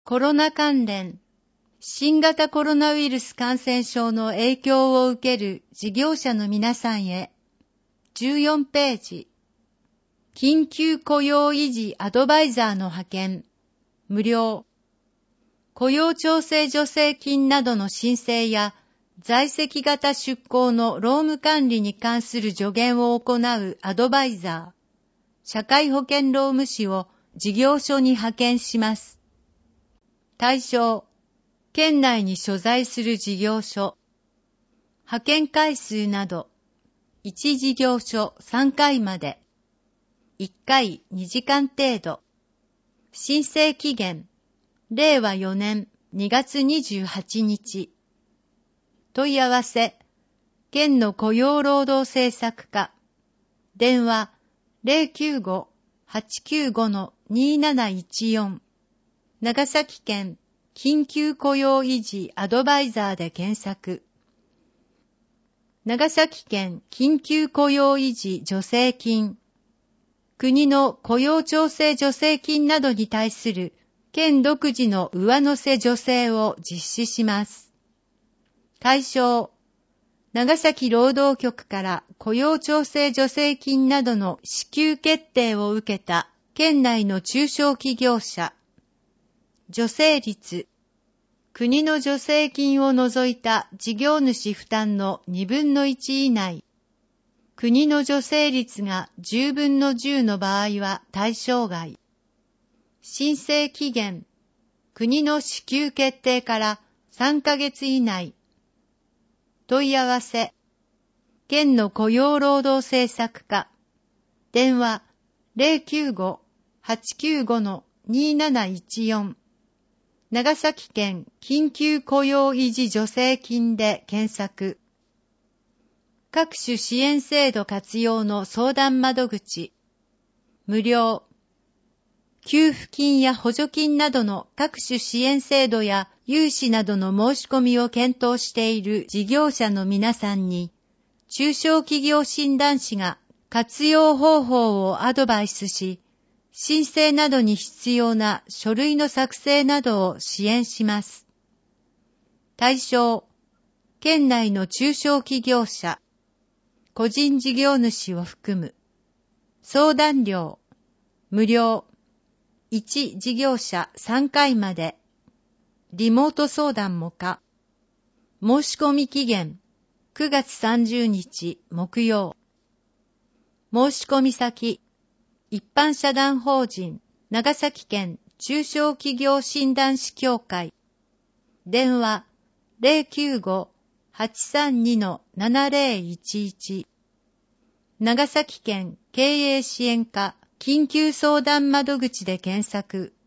コロナ関連、新型コロナウイルス感染症の影響を受ける事業者の皆さんへ。14ページ。緊急雇用維持アドバイザーの派遣、無料。雇用調整助成金などの申請や在籍型出向の労務管理に関する助言を行うアドバイザー、社会保険労務士を事業所に派遣します。対象、県内に所在する事業所。派遣回数など、1事業所3回まで。1回2時間程度。申請期限、令和4年2月28日。問い合わせ、県の雇用労働政策課。電話、095-895-2714。長崎県緊急雇用維持アドバイザーで検索。長崎県緊急雇用維持助成金。国の雇用調整助成金などに対する県独自の上乗せ助成を実施します。対象、長崎労働局から雇用調整助成金などの支給決定を受けた県内の中小企業者。助成率、国の助成金を除いた事業主負担の2分の1以内。国の助成率が10分の10の場合は対象外。申請期限、国の支給決定から3ヶ月以内。問い合わせ、県の雇用労働政策課。電話、095-895-2714。長崎県緊急雇用維持助成金で検索。各種支援制度活用の相談窓口。無料。給付金や補助金などの各種支援制度や融資などの申し込みを検討している事業者の皆さんに、中小企業診断士が活用方法をアドバイスし、申請などに必要な書類の作成などを支援します。対象、県内の中小企業者、個人事業主を含む。相談料、無料。1事業者3回まで。リモート相談も可。申し込み期限、9月30日木曜。申し込み先、一般社団法人長崎県中小企業診断士協会。電話 095-832-7011。長崎県経営支援課緊急相談窓口で検索。